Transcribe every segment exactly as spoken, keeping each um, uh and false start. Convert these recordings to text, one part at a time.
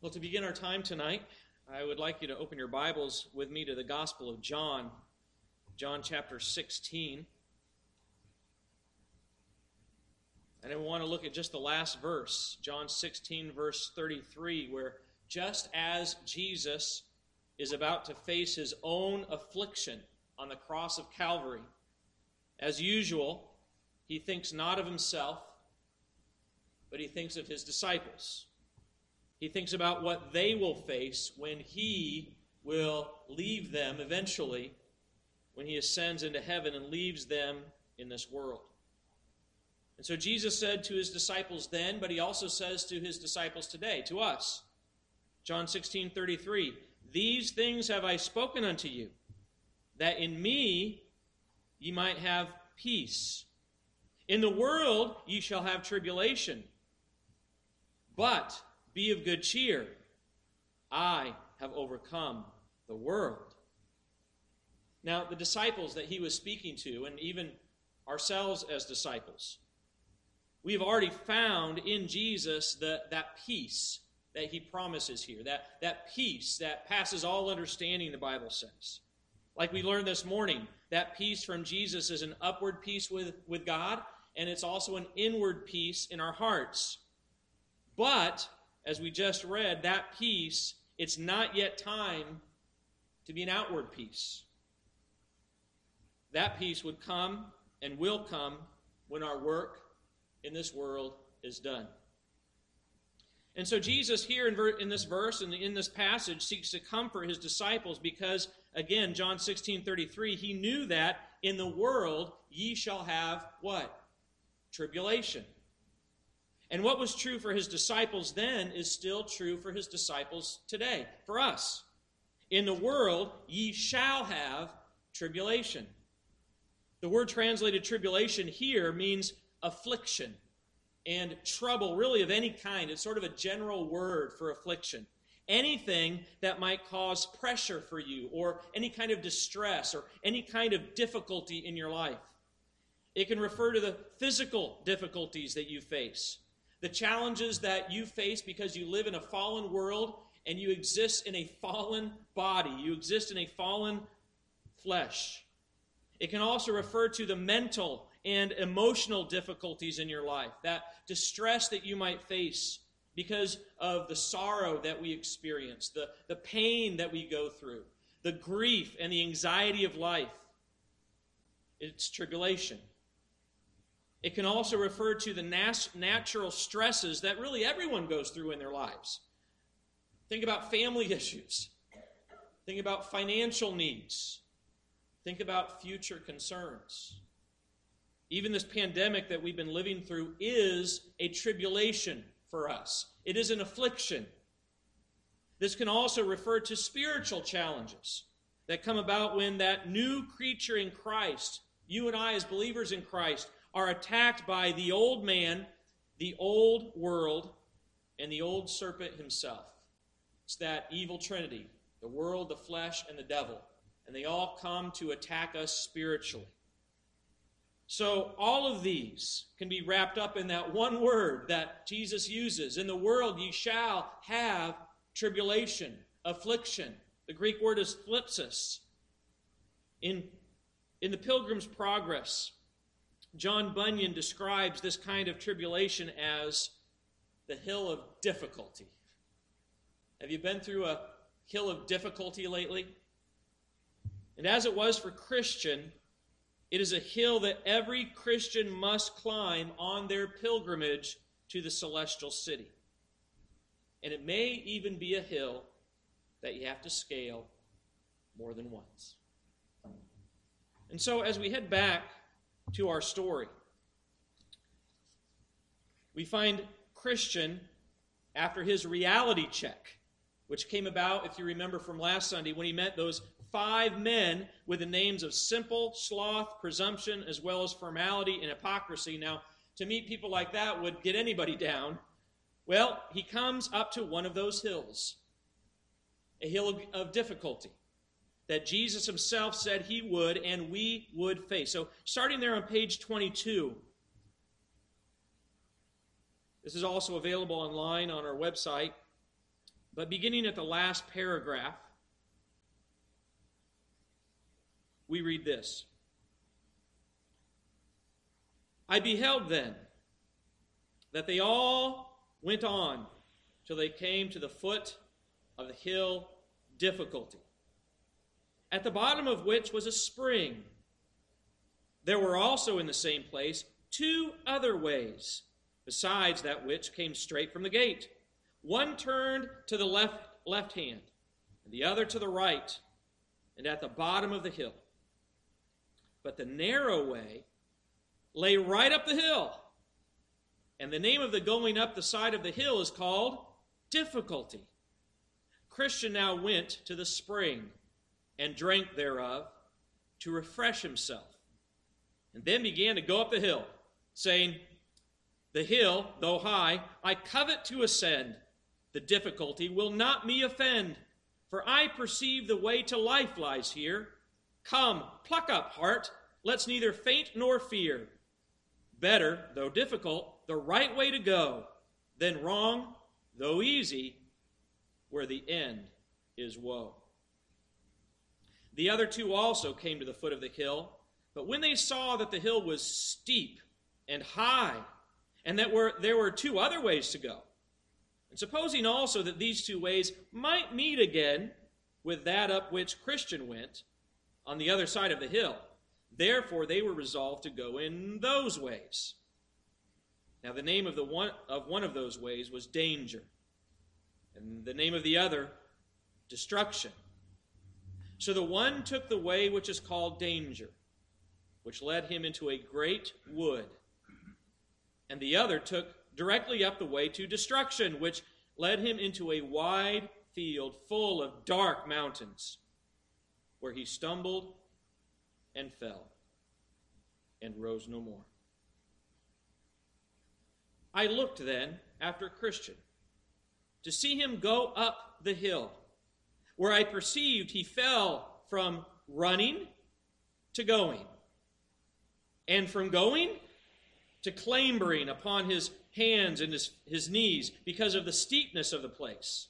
Well, to begin our time tonight, I would like you to open your Bibles with me to the Gospel of John, John chapter sixteen. And I want to look at just the last verse, John sixteen, verse thirty-three, where just as Jesus is about to face his own affliction on the cross of Calvary, as usual, he thinks not of himself, but he thinks of his disciples. He thinks about what they will face when he will leave them eventually, when he ascends into heaven and leaves them in this world. And so Jesus said to his disciples then, but he also says to his disciples today, to us, John sixteen thirty-three, "These things have I spoken unto you, that in me ye might have peace. In the world ye shall have tribulation, but be of good cheer. I have overcome the world." Now, the disciples that he was speaking to, and even ourselves as disciples, we have already found in Jesus the, that peace that he promises here, that, that peace that passes all understanding, the Bible says. Like we learned this morning, that peace from Jesus is an upward peace with, with God, and it's also an inward peace in our hearts. But as we just read, that peace, it's not yet time to be an outward peace. That peace would come and will come when our work in this world is done. And so Jesus here in, ver- in this verse and in this passage seeks to comfort his disciples because, again, John sixteen thirty-three, he knew that in the world ye shall have what? Tribulation. And what was true for his disciples then is still true for his disciples today, for us. In the world, ye shall have tribulation. The word translated tribulation here means affliction and trouble, really of any kind. It's sort of a general word for affliction. Anything that might cause pressure for you, or any kind of distress, or any kind of difficulty in your life. It can refer to the physical difficulties that you face. The challenges that you face because you live in a fallen world and you exist in a fallen body. You exist in a fallen flesh. It can also refer to the mental and emotional difficulties in your life, that distress that you might face because of the sorrow that we experience, the, the pain that we go through, the grief and the anxiety of life. It's tribulation. It can also refer to the nat- natural stresses that really everyone goes through in their lives. Think about family issues. Think about financial needs. Think about future concerns. Even this pandemic that we've been living through is a tribulation for us. It is an affliction. This can also refer to spiritual challenges that come about when that new creature in Christ, you and I as believers in Christ, are attacked by the old man, the old world, and the old serpent himself. It's that evil trinity, the world, the flesh, and the devil. And they all come to attack us spiritually. So all of these can be wrapped up in that one word that Jesus uses. In the world ye shall have tribulation, affliction. The Greek word is thlipsis. In, in the Pilgrim's Progress, John Bunyan describes this kind of tribulation as the hill of difficulty. Have you been through a hill of difficulty lately? And as it was for Christian, it is a hill that every Christian must climb on their pilgrimage to the celestial city. And it may even be a hill that you have to scale more than once. And so as we head back to our story, we find Christian, after his reality check, which came about, if you remember from last Sunday, when he met those five men with the names of simple, sloth, presumption, as well as formality and hypocrisy. Now, to meet people like that would get anybody down. Well, he comes up to one of those hills, a hill of, of difficulty that Jesus himself said he would and we would face. So starting there on page twenty-two, this is also available online on our website. But beginning at the last paragraph, we read this. I beheld then that they all went on till they came to the foot of the hill Difficulty, at the bottom of which was a spring. There were also in the same place two other ways, besides that which came straight from the gate. One turned to the left, left hand, and the other to the right, and at the bottom of the hill. But the narrow way lay right up the hill, and the name of the going up the side of the hill is called Difficulty. Christian now went to the spring and drank thereof to refresh himself, and then began to go up the hill, saying, The hill, though high, I covet to ascend. The difficulty will not me offend, for I perceive the way to life lies here. Come, pluck up heart, let's neither faint nor fear. Better, though difficult, the right way to go, than wrong, though easy, where the end is woe. The other two also came to the foot of the hill, but when they saw that the hill was steep and high, and that were, there were two other ways to go, and supposing also that these two ways might meet again with that up which Christian went on the other side of the hill, therefore they were resolved to go in those ways. Now the name of the one of one of those ways was Danger, and the name of the other, Destruction. So the one took the way which is called Danger, which led him into a great wood, and the other took directly up the way to Destruction, which led him into a wide field full of dark mountains, where he stumbled and fell and rose no more. I looked then after Christian, to see him go up the hill, where I perceived he fell from running to going, and from going to clambering upon his hands and his, his knees because of the steepness of the place.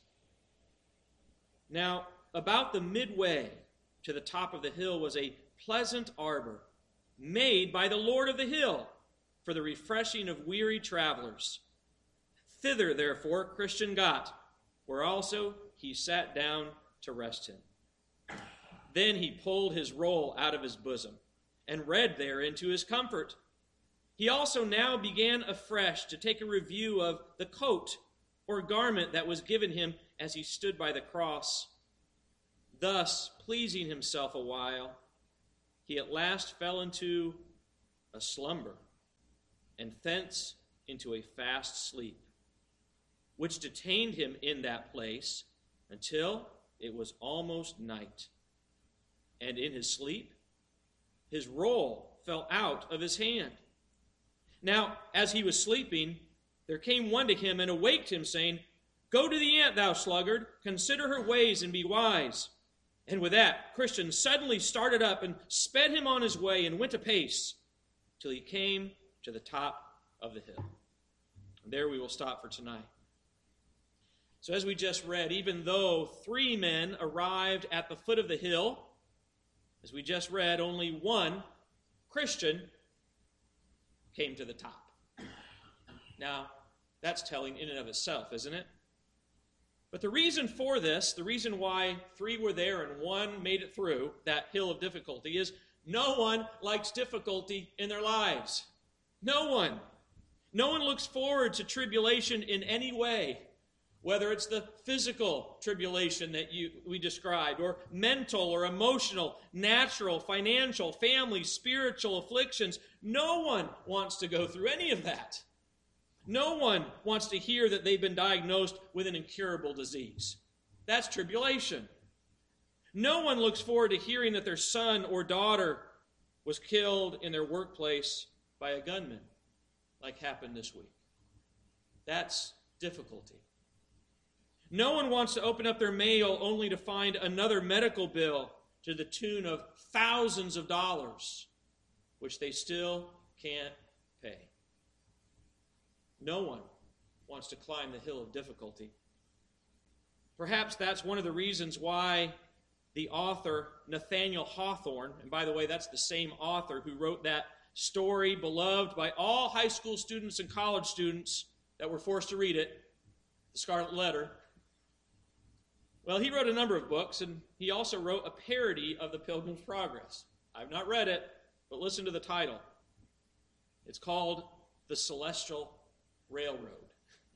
Now, about the midway to the top of the hill was a pleasant arbor, made by the Lord of the hill for the refreshing of weary travelers. Thither, therefore, Christian got, where also he sat down to rest him. Then he pulled his roll out of his bosom, and read therein to his comfort. He also now began afresh to take a review of the coat or garment that was given him as he stood by the cross. Thus, pleasing himself a while, he at last fell into a slumber, and thence into a fast sleep, which detained him in that place until it was almost night. And in his sleep, his roll fell out of his hand. Now, as he was sleeping, there came one to him and awaked him, saying, Go to the ant, thou sluggard, consider her ways and be wise. And with that, Christian suddenly started up and sped him on his way and went apace till he came to the top of the hill. And there we will stop for tonight. So as we just read, even though three men arrived at the foot of the hill, as we just read, only one, Christian, came to the top. Now, that's telling in and of itself, isn't it? But the reason for this, the reason why three were there and one made it through that hill of difficulty is no one likes difficulty in their lives. No one. No one looks forward to tribulation in any way, whether it's the physical tribulation that you, we described, or mental or emotional, natural, financial, family, spiritual afflictions. No one wants to go through any of that. No one wants to hear that they've been diagnosed with an incurable disease. That's tribulation. No one looks forward to hearing that their son or daughter was killed in their workplace by a gunman, like happened this week. That's difficulty. No one wants to open up their mail only to find another medical bill to the tune of thousands of dollars, which they still can't pay. No one wants to climb the hill of difficulty. Perhaps that's one of the reasons why the author Nathaniel Hawthorne, and by the way, that's the same author who wrote that story beloved by all high school students and college students that were forced to read it, The Scarlet Letter. Well, he wrote a number of books, and he also wrote a parody of The Pilgrim's Progress. I've not read it, but listen to the title. It's called The Celestial Railroad.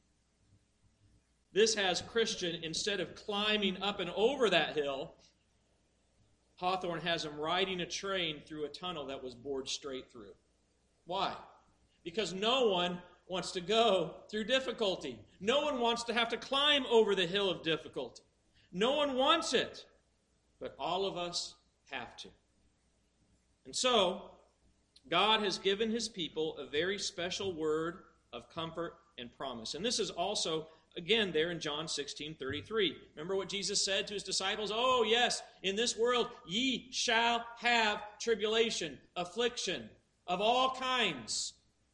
This has Christian, instead of climbing up and over that hill, Hawthorne has him riding a train through a tunnel that was bored straight through. Why? Because no one wants to go through difficulty. No one wants to have to climb over the hill of difficulty. No one wants it, but all of us have to. And so, God has given his people a very special word of comfort and promise. And this is also, again, there in John sixteen thirty-three. Remember what Jesus said to his disciples? Oh, yes, in this world ye shall have tribulation, affliction of all kinds.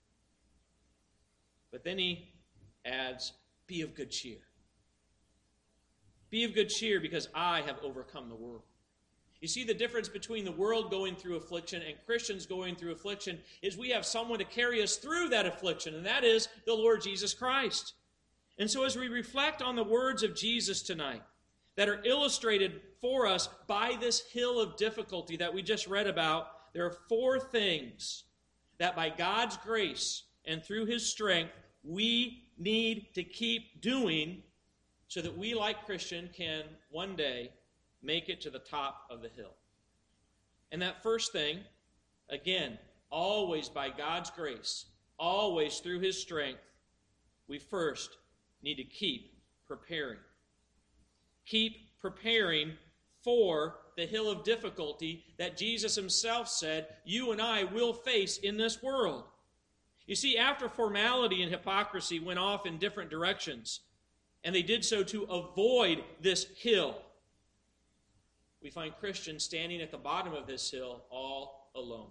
But then he adds, be of good cheer. Be of good cheer because I have overcome the world. You see, the difference between the world going through affliction and Christians going through affliction is we have someone to carry us through that affliction, and that is the Lord Jesus Christ. And so as we reflect on the words of Jesus tonight that are illustrated for us by this hill of difficulty that we just read about, there are four things that by God's grace and through his strength we need to keep doing so that we, like Christian, can one day make it to the top of the hill. And that first thing, again, always by God's grace, always through his strength, we first need to keep preparing. Keep preparing for the hill of difficulty that Jesus himself said you and I will face in this world. You see, after formality and hypocrisy went off in different directions, and they did so to avoid this hill, we find Christians standing at the bottom of this hill all alone.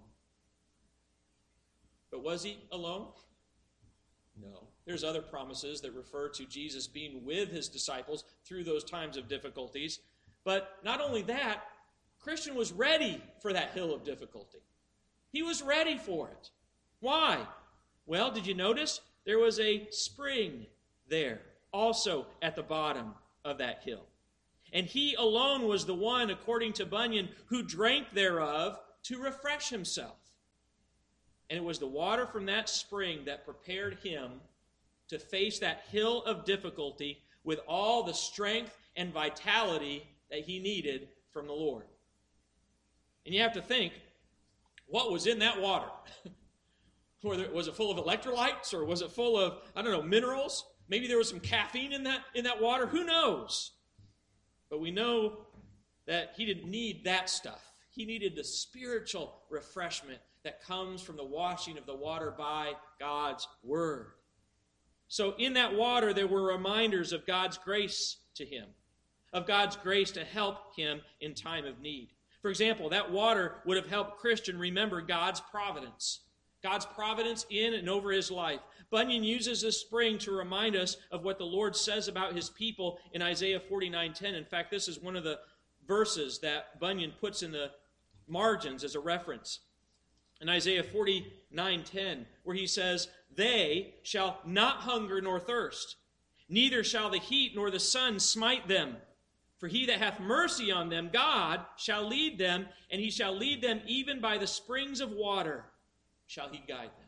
But was he alone? No. There's other promises that refer to Jesus being with his disciples through those times of difficulties. But not only that, Christian was ready for that hill of difficulty. He was ready for it. Why? Well, did you notice? There was a spring there, also at the bottom of that hill. And he alone was the one, according to Bunyan, who drank thereof to refresh himself. And it was the water from that spring that prepared him to face that hill of difficulty with all the strength and vitality that he needed from the Lord. And you have to think, what was in that water? Was it full of electrolytes, or was it full of, I don't know, minerals? Maybe there was some caffeine in that, in that water. Who knows? But we know that he didn't need that stuff. He needed the spiritual refreshment that comes from the washing of the water by God's word. So in that water, there were reminders of God's grace to him, of God's grace to help him in time of need. For example, that water would have helped Christian remember God's providence. God's providence in and over his life. Bunyan uses this spring to remind us of what the Lord says about his people in Isaiah forty-nine ten. In fact, this is one of the verses that Bunyan puts in the margins as a reference. In Isaiah forty-nine ten, where he says, "They shall not hunger nor thirst, neither shall the heat nor the sun smite them. For he that hath mercy on them, God, shall lead them, and he shall lead them even by the springs of water. Shall he guide them."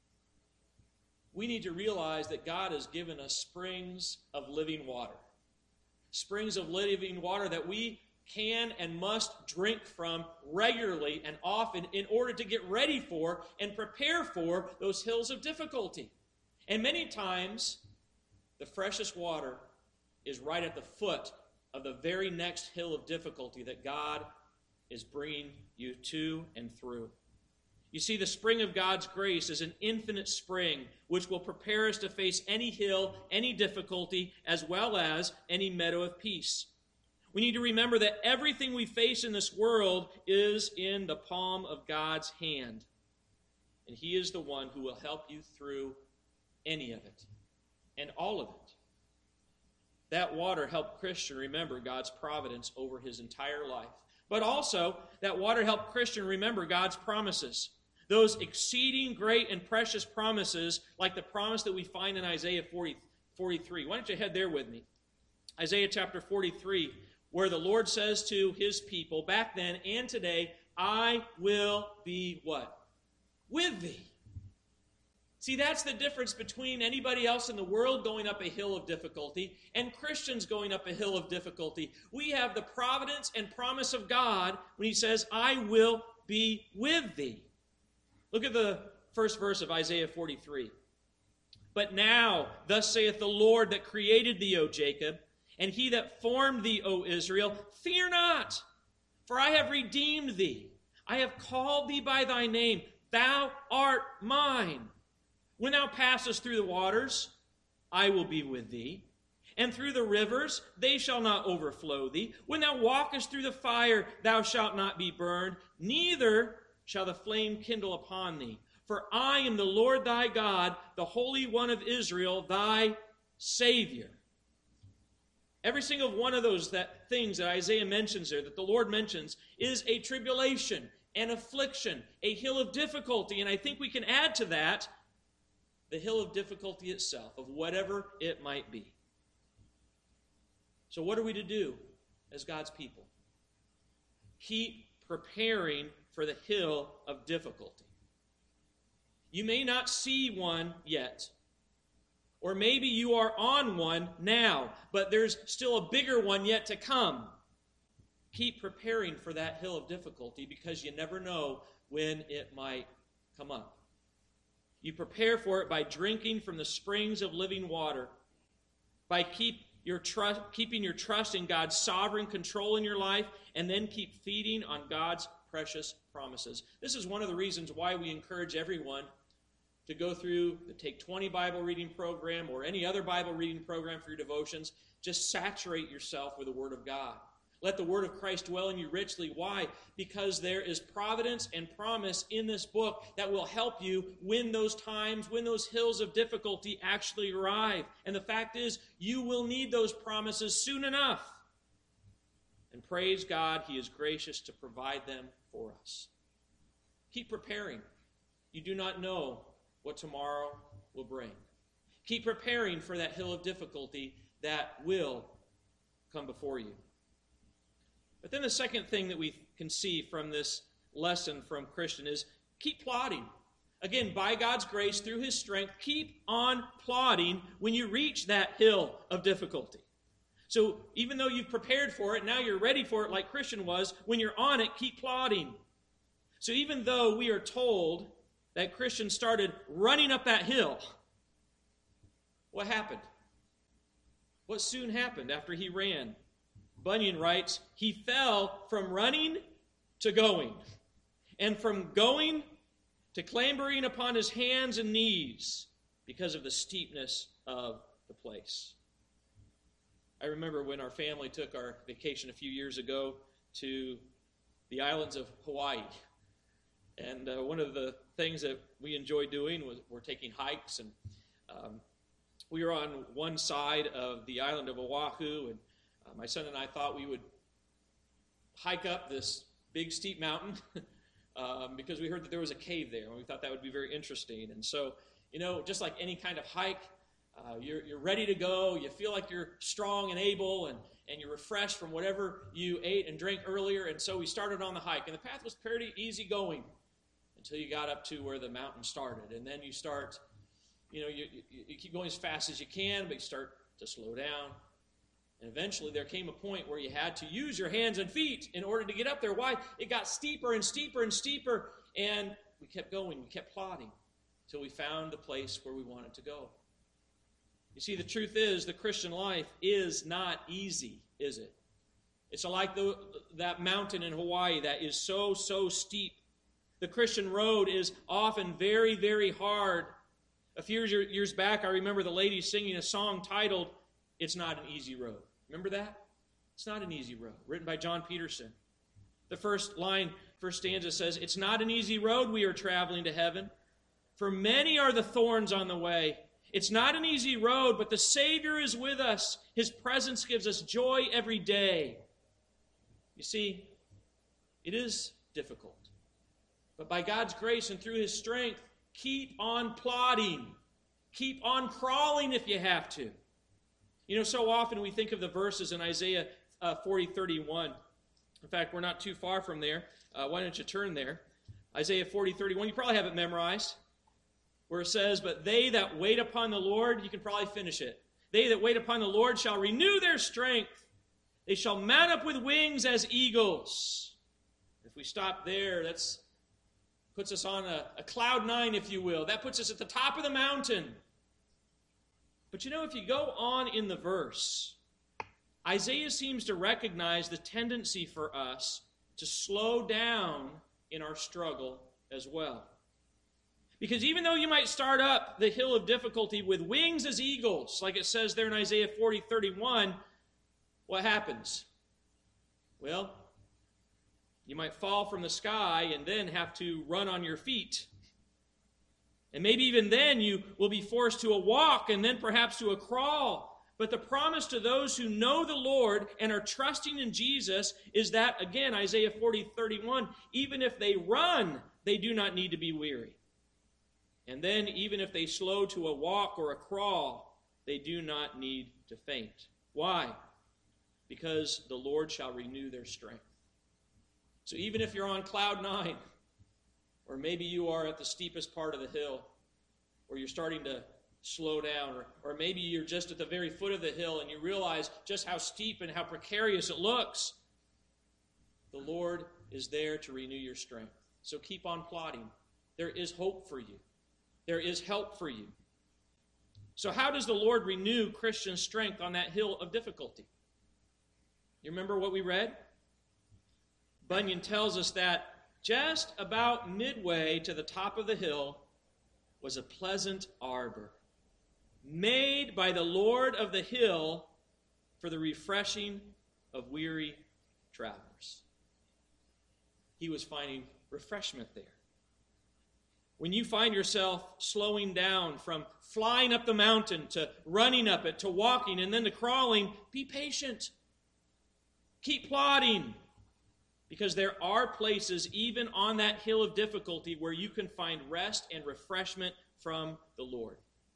We need to realize that God has given us springs of living water. Springs of living water that we can and must drink from regularly and often in order to get ready for and prepare for those hills of difficulty. And many times, the freshest water is right at the foot of the very next hill of difficulty that God is bringing you to and through. You see, the spring of God's grace is an infinite spring which will prepare us to face any hill, any difficulty, as well as any meadow of peace. We need to remember that everything we face in this world is in the palm of God's hand. And he is the one who will help you through any of it and all of it. that water helped Christian remember God's providence over his entire life. But also, that water helped Christian remember God's promises. Those exceeding great and precious promises, like the promise that we find in Isaiah forty, forty-three. Why don't you head there with me? Isaiah chapter forty-three, where the Lord says to his people, back then and today, I will be what? With thee. See, that's the difference between anybody else in the world going up a hill of difficulty and Christians going up a hill of difficulty. We have the providence and promise of God when he says, I will be with thee. Look at the first verse of Isaiah forty-three. But now, thus saith the Lord that created thee, O Jacob, and he that formed thee, O Israel, fear not, for I have redeemed thee. I have called thee by thy name. Thou art mine. When thou passest through the waters, I will be with thee. And through the rivers, they shall not overflow thee. When thou walkest through the fire, thou shalt not be burned, neither shall the flame kindle upon thee. For I am the Lord thy God, the Holy One of Israel, thy Savior. Every single one of those that things that Isaiah mentions there, that the Lord mentions, is a tribulation, an affliction, a hill of difficulty. And I think we can add to that the hill of difficulty itself, of whatever it might be. So what are we to do as God's people? Keep preparing for the hill of difficulty. You may not see one yet, or maybe you are on one now, but there's still a bigger one yet to come. Keep preparing for that hill of difficulty because you never know when it might come up. You prepare for it by drinking from the springs of living water, by keep your trust, keeping your trust in God's sovereign control in your life, and then keep feeding on God's precious promises. This is one of the reasons why we encourage everyone to go through the Take twenty Bible reading program or any other Bible reading program for your devotions. Just saturate yourself with the Word of God. Let the word of Christ dwell in you richly. Why? Because there is providence and promise in this book that will help you when those times, when those hills of difficulty actually arrive. And the fact is, you will need those promises soon enough. And praise God, he is gracious to provide them for us. Keep preparing. You do not know what tomorrow will bring. Keep preparing for that hill of difficulty that will come before you. But then the second thing that we can see from this lesson from Christian is keep plodding. Again, by God's grace, through his strength, keep on plodding when you reach that hill of difficulty. So even though you've prepared for it, now you're ready for it like Christian was, when you're on it, keep plodding. So even though we are told that Christian started running up that hill, what happened? What soon happened after he ran? Bunyan writes, he fell from running to going, and from going to clambering upon his hands and knees because of the steepness of the place. I remember when our family took our vacation a few years ago to the islands of Hawaii. And uh, one of the things that we enjoy doing was we're taking hikes. And um, we were on one side of the island of Oahu, and Uh, my son and I thought we would hike up this big steep mountain um, because we heard that there was a cave there, and we thought that would be very interesting. And so, you know, just like any kind of hike, uh, you're, you're ready to go. You feel like you're strong and able, and, and you're refreshed from whatever you ate and drank earlier. And so we started on the hike, and the path was pretty easy going until you got up to where the mountain started. And then you start, you know, you, you, you keep going as fast as you can, but you start to slow down. And eventually there came a point where you had to use your hands and feet in order to get up there. Why? It got steeper and steeper and steeper, and we kept going, we kept plodding until we found the place where we wanted to go. You see, the truth is, the Christian life is not easy, is it? It's like the, that mountain in Hawaii that is so, so steep. The Christian road is often very, very hard. A few years back, I remember the ladies singing a song titled, It's Not an Easy Road. Remember that? It's not an easy road, written by John Peterson. The first line, first stanza says, it's not an easy road we are traveling to heaven, for many are the thorns on the way, It's not an easy road, but the Savior is with us. His presence gives us joy every day. You see, it is difficult. But by God's grace and through His strength, keep on plodding. Keep on crawling if you have to. You know, so often we think of the verses in Isaiah uh, forty thirty-one. In fact, we're not too far from there. Uh, why don't you turn there? Isaiah forty thirty-one. You probably have it memorized. Where it says, but they that wait upon the Lord, you can probably finish it. They that wait upon the Lord shall renew their strength. They shall mount up with wings as eagles. If we stop there, that's puts us on a, a cloud nine, if you will. That puts us at the top of the mountain. But you know, if you go on in the verse, Isaiah seems to recognize the tendency for us to slow down in our struggle as well. Because even though you might start up the hill of difficulty with wings as eagles, like it says there in Isaiah forty thirty-one, what happens? Well, you might fall from the sky and then have to run on your feet. And maybe even then you will be forced to a walk and then perhaps to a crawl. But the promise to those who know the Lord and are trusting in Jesus is that, again, Isaiah forty thirty-one, even if they run, they do not need to be weary. And then even if they slow to a walk or a crawl, they do not need to faint. Why? Because the Lord shall renew their strength. So even if you're on cloud nine, or maybe you are at the steepest part of the hill, or you're starting to slow down, or, or maybe you're just at the very foot of the hill and you realize just how steep and how precarious it looks, the Lord is there to renew your strength. So keep on plodding. There is hope for you. There is help for you. So how does the Lord renew Christian strength on that hill of difficulty? You remember what we read? Bunyan tells us that just about midway to the top of the hill was a pleasant arbor, made by the Lord of the hill for the refreshing of weary travelers. He was finding refreshment there. When you find yourself slowing down from flying up the mountain to running up it to walking and then to crawling, be patient. Keep plodding. Because there are places, even on that hill of difficulty, where you can find rest and refreshment from the Lord.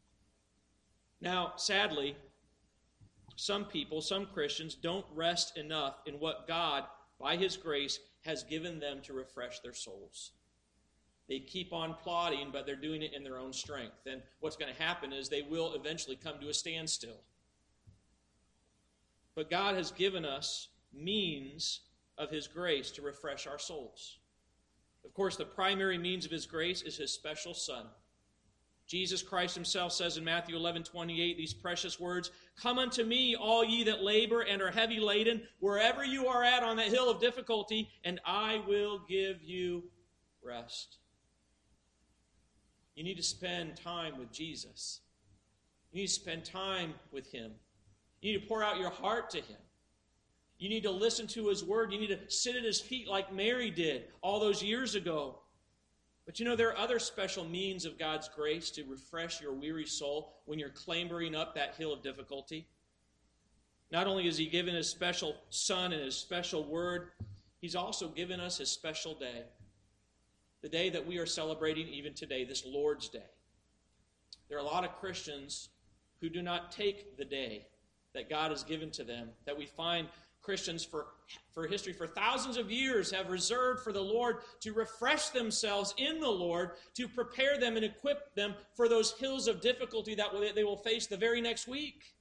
Now, sadly, some people, some Christians, don't rest enough in what God, by His grace, has given them to refresh their souls. They keep on plodding, but they're doing it in their own strength. And what's going to happen is they will eventually come to a standstill. But God has given us means of His grace to refresh our souls. Of course, the primary means of His grace is His special Son. Jesus Christ Himself says in Matthew eleven twenty-eight these precious words, "Come unto me, all ye that labor and are heavy laden, wherever you are at on that hill of difficulty, and I will give you rest." You need to spend time with Jesus. You need to spend time with Him. You need to pour out your heart to Him. You need to listen to His word. You need to sit at His feet like Mary did all those years ago. But you know, there are other special means of God's grace to refresh your weary soul when you're clambering up that hill of difficulty. Not only has He given His special Son and His special word, He's also given us His special day. The day that we are celebrating even today, this Lord's Day. There are a lot of Christians who do not take the day that God has given to them, that we find Christians for, for history for thousands of years have reserved for the Lord to refresh themselves in the Lord, to prepare them and equip them for those hills of difficulty that they will face the very next week.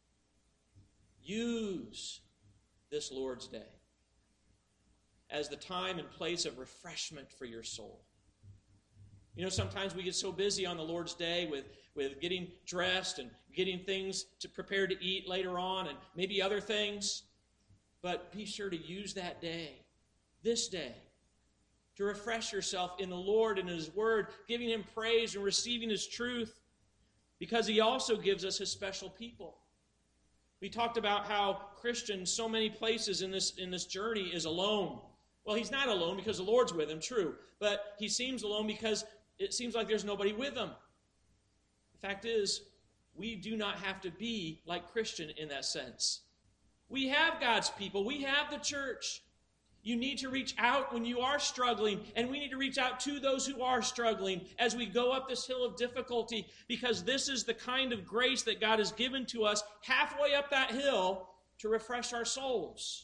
Use this Lord's Day as the time and place of refreshment for your soul. You know, sometimes we get so busy on the Lord's Day with, with getting dressed and getting things to prepare to eat later on and maybe other things. But be sure to use that day, this day, to refresh yourself in the Lord and in His Word, giving Him praise and receiving His truth, because He also gives us His special people. We talked about how Christians, so many places in this, in this journey, is alone. Well, he's not alone because the Lord's with him, true. But he seems alone because it seems like there's nobody with him. The fact is, we do not have to be like Christian in that sense. We have God's people. We have the church. You need to reach out when you are struggling, and we need to reach out to those who are struggling as we go up this hill of difficulty, because this is the kind of grace that God has given to us halfway up that hill to refresh our souls.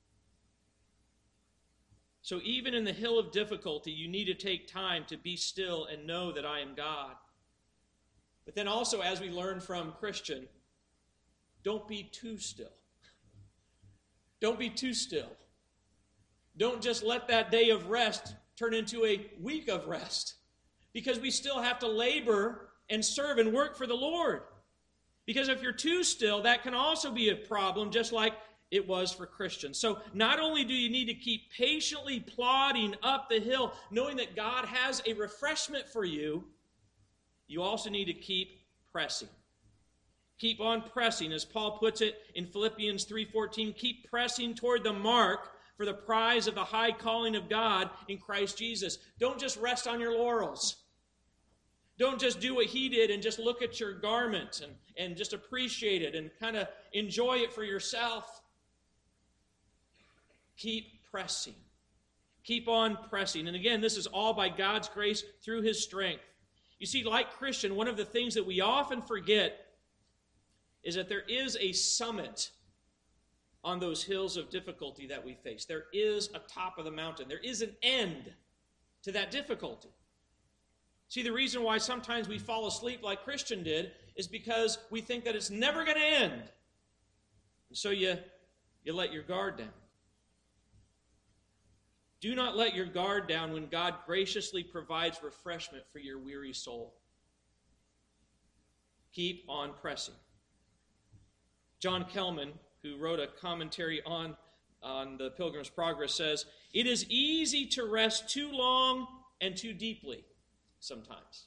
So even in the hill of difficulty, you need to take time to be still and know that I am God. But then also, as we learn from Christian, don't be too still. Don't be too still. Don't just let that day of rest turn into a week of rest, because we still have to labor and serve and work for the Lord. Because if you're too still, that can also be a problem, just like it was for Christians. So not only do you need to keep patiently plodding up the hill, knowing that God has a refreshment for you, you also need to keep pressing. Keep on pressing, as Paul puts it in Philippians three fourteen, keep pressing toward the mark for the prize of the high calling of God in Christ Jesus. Don't just rest on your laurels. Don't just do what he did and just look at your garment and, and just appreciate it and kind of enjoy it for yourself. Keep pressing. Keep on pressing. And again, this is all by God's grace through his strength. You see, like Christian, one of the things that we often forget is that there is a summit on those hills of difficulty that we face. There is a top of the mountain. There is an end to that difficulty. See, the reason why sometimes we fall asleep like Christian did is because we think that it's never going to end. And so you, you let your guard down. Do not let your guard down when God graciously provides refreshment for your weary soul. Keep on pressing. John Kelman, who wrote a commentary on, on the Pilgrim's Progress, says, "It is easy to rest too long and too deeply sometimes."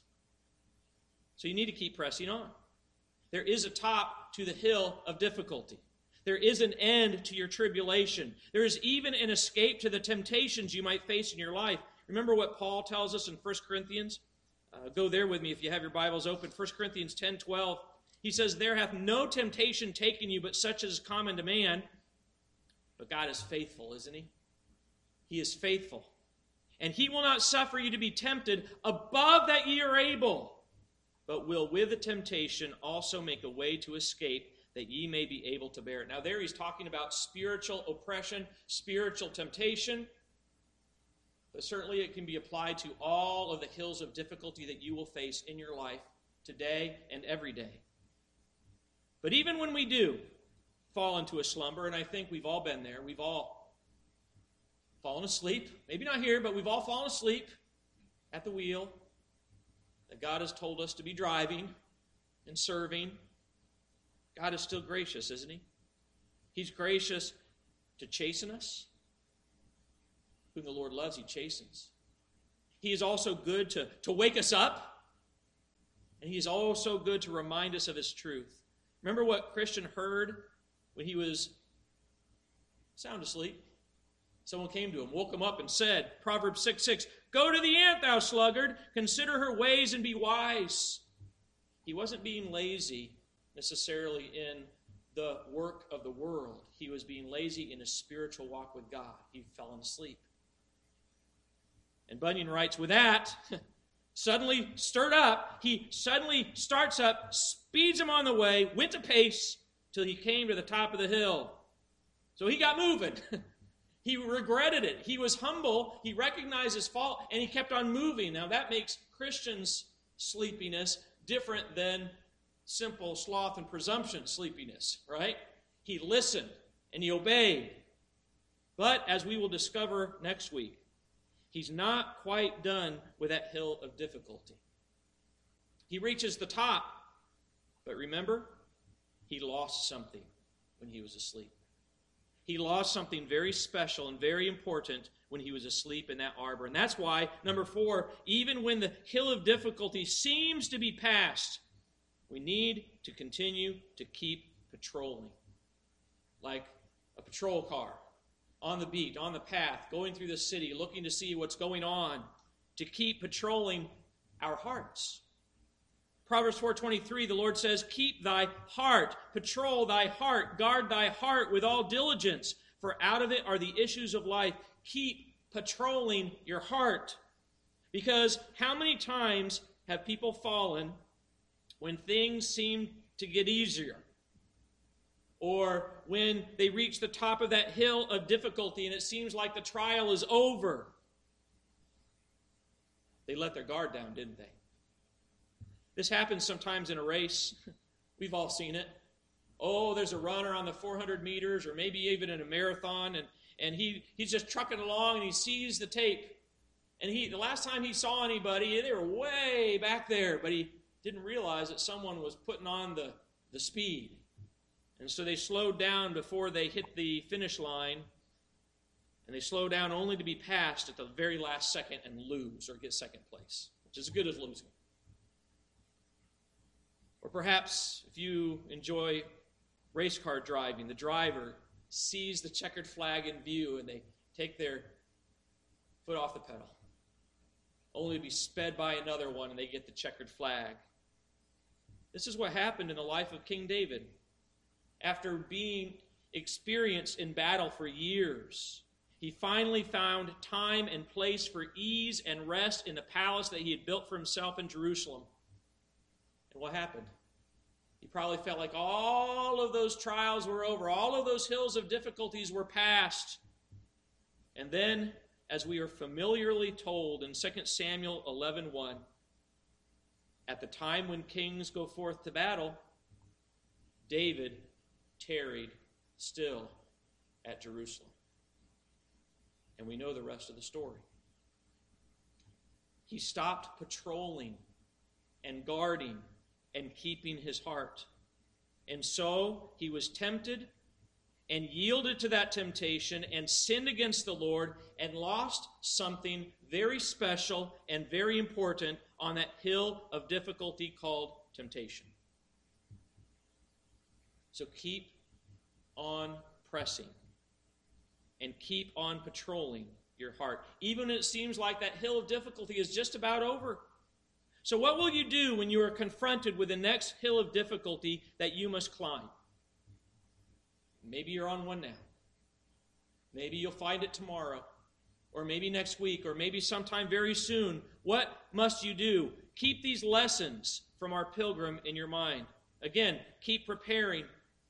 So you need to keep pressing on. There is a top to the hill of difficulty. There is an end to your tribulation. There is even an escape to the temptations you might face in your life. Remember what Paul tells us in First Corinthians? Uh, go there with me if you have your Bibles open. First Corinthians ten twelve. He says, "There hath no temptation taken you but such as is common to man." But God is faithful, isn't he? He is faithful. "And he will not suffer you to be tempted above that ye are able, but will with the temptation also make a way to escape, that ye may be able to bear it." Now there he's talking about spiritual oppression, spiritual temptation. But certainly it can be applied to all of the hills of difficulty that you will face in your life today and every day. But even when we do fall into a slumber, and I think we've all been there, we've all fallen asleep, maybe not here, but we've all fallen asleep at the wheel that God has told us to be driving and serving. God is still gracious, isn't he? He's gracious to chasten us. Whom the Lord loves, he chastens. He is also good to, to wake us up, and he is also good to remind us of his truth. Remember what Christian heard when he was sound asleep? Someone came to him, woke him up, and said, Proverbs six six, "Go to the ant, thou sluggard, consider her ways and be wise." He wasn't being lazy necessarily in the work of the world. He was being lazy in his spiritual walk with God. He fell asleep. And Bunyan writes, with that, suddenly stirred up, he suddenly starts up, speeds him on the way, went apace till he came to the top of the hill. So he got moving. He regretted it. He was humble. He recognized his fault, and he kept on moving. Now that makes Christians' sleepiness different than simple sloth and presumption sleepiness, right? He listened and he obeyed. But as we will discover next week, he's not quite done with that hill of difficulty. He reaches the top, but remember, he lost something when he was asleep. He lost something very special and very important when he was asleep in that arbor. And that's why, number four, even when the hill of difficulty seems to be passed, we need to continue to keep patrolling. Like a patrol car, on the beat, on the path, going through the city, looking to see what's going on, to keep patrolling our hearts. Proverbs four twenty-three, the Lord says, keep thy heart, patrol thy heart, guard thy heart with all diligence, for out of it are the issues of life. Keep patrolling your heart. Because how many times have people fallen when things seem to get easier? Or when they reach the top of that hill of difficulty and it seems like the trial is over? They let their guard down, didn't they? This happens sometimes in a race. We've all seen it. Oh, there's a runner on the four hundred meters or maybe even in a marathon, and, and he, he's just trucking along and he sees the tape. And he the last time he saw anybody, they were way back there, but he didn't realize that someone was putting on the, the speed. And so they slowed down before they hit the finish line, and they slowed down only to be passed at the very last second and lose or get second place, which is as good as losing. Or perhaps if you enjoy race car driving, the driver sees the checkered flag in view and they take their foot off the pedal, only to be sped by another one and they get the checkered flag. This is what happened in the life of King David. After being experienced in battle for years, he finally found time and place for ease and rest in the palace that he had built for himself in Jerusalem. And what happened? He probably felt like all of those trials were over. All of those hills of difficulties were passed. And then, as we are familiarly told in Second Samuel eleven one, at the time when kings go forth to battle, David tarried still at Jerusalem. And we know the rest of the story. He stopped patrolling and guarding and keeping his heart. And so he was tempted and yielded to that temptation and sinned against the Lord and lost something very special and very important on that hill of difficulty called temptation. So keep on pressing and keep on patrolling your heart, even when it seems like that hill of difficulty is just about over. So what will you do when you are confronted with the next hill of difficulty that you must climb? Maybe you're on one now. Maybe you'll find it tomorrow, or maybe next week, or maybe sometime very soon. What must you do? Keep these lessons from our pilgrim in your mind. Again, keep preparing.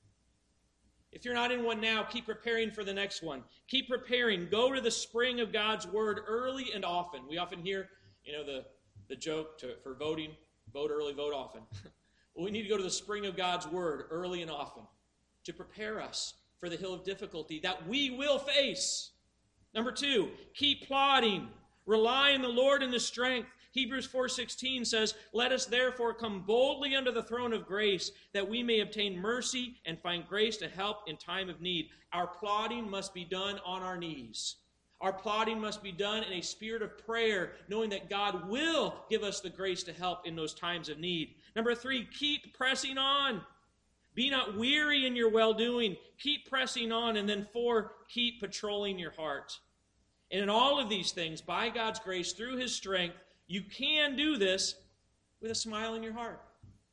If you're not in one now, keep preparing for the next one. Keep preparing. Go to the spring of God's Word early and often. We often hear, you know, the The joke to, for voting, vote early, vote often. Well, we need to go to the spring of God's Word early and often to prepare us for the hill of difficulty that we will face. Number two, keep plodding. Rely on the Lord in His strength. Hebrews four sixteen says, let us therefore come boldly under the throne of grace, that we may obtain mercy and find grace to help in time of need. Our plodding must be done on our knees. Our plodding must be done in a spirit of prayer, knowing that God will give us the grace to help in those times of need. Number three, keep pressing on. Be not weary in your well-doing. Keep pressing on. And then four, keep patrolling your heart. And in all of these things, by God's grace, through His strength, you can do this with a smile in your heart.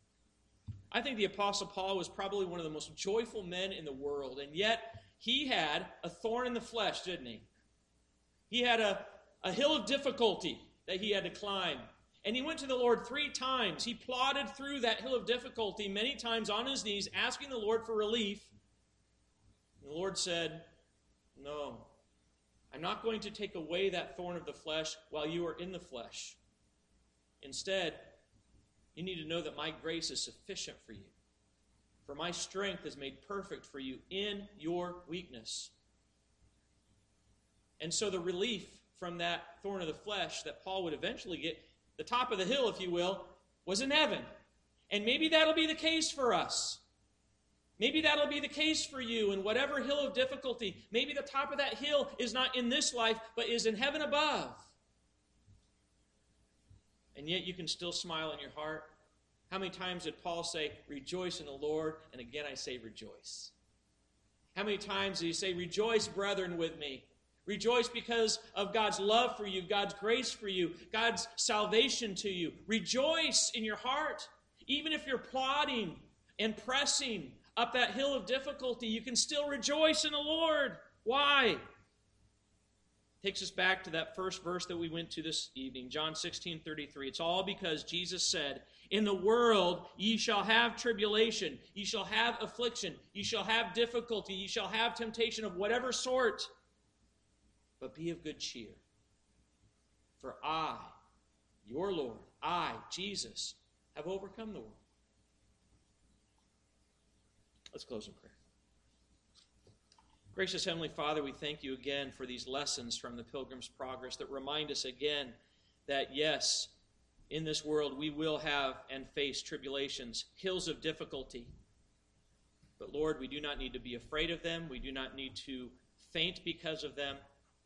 I think the Apostle Paul was probably one of the most joyful men in the world, and yet he had a thorn in the flesh, didn't he? He had a, a hill of difficulty that he had to climb. And he went to the Lord three times. He plodded through that hill of difficulty many times on his knees, asking the Lord for relief. And the Lord said, no, I'm not going to take away that thorn of the flesh while you are in the flesh. Instead, you need to know that my grace is sufficient for you. For my strength is made perfect for you in your weakness. And so the relief from that thorn of the flesh that Paul would eventually get, the top of the hill, if you will, was in heaven. And maybe that'll be the case for us. Maybe that'll be the case for you in whatever hill of difficulty. Maybe the top of that hill is not in this life, but is in heaven above. And yet you can still smile in your heart. How many times did Paul say, rejoice in the Lord? And again I say, rejoice. How many times did he say, rejoice, brethren, with me? Rejoice because of God's love for you, God's grace for you, God's salvation to you. Rejoice in your heart. Even if you're plodding and pressing up that hill of difficulty, you can still rejoice in the Lord. Why? Takes us back to that first verse that we went to this evening, John sixteen thirty-three. It's all because Jesus said, in the world ye shall have tribulation, ye shall have affliction, ye shall have difficulty, ye shall have temptation of whatever sort. But be of good cheer. For I, your Lord, I, Jesus, have overcome the world. Let's close in prayer. Gracious Heavenly Father, we thank you again for these lessons from the Pilgrim's Progress that remind us again that, yes, in this world we will have and face tribulations, hills of difficulty. But Lord, we do not need to be afraid of them. We do not need to faint because of them.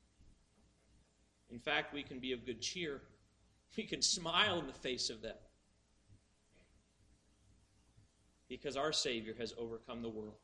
In fact, we can be of good cheer. We can smile in the face of them because our Savior has overcome the world.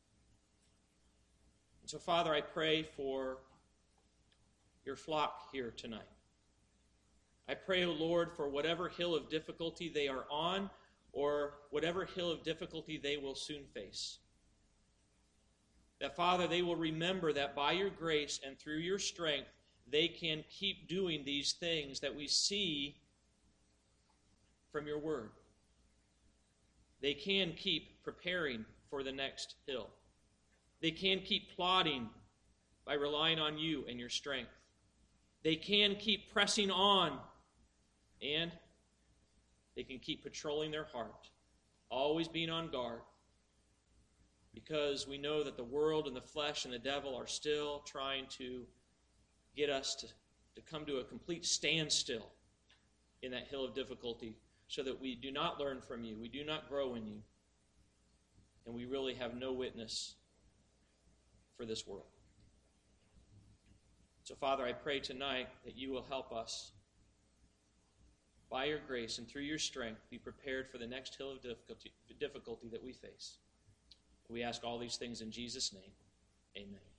And so, Father, I pray for your flock here tonight. I pray, O Lord, for whatever hill of difficulty they are on or whatever hill of difficulty they will soon face. That, Father, they will remember that by your grace and through your strength, they can keep doing these things that we see from your word. They can keep preparing for the next hill. They can keep plodding by relying on you and your strength. They can keep pressing on, and they can keep patrolling their heart, always being on guard, because we know that the world and the flesh and the devil are still trying to get us to, to come to a complete standstill in that hill of difficulty so that we do not learn from you, we do not grow in you, and we really have no witness for this world. So, Father, I pray tonight that you will help us, by your grace and through your strength, be prepared for the next hill of difficulty, difficulty that we face. We ask all these things in Jesus' name. Amen.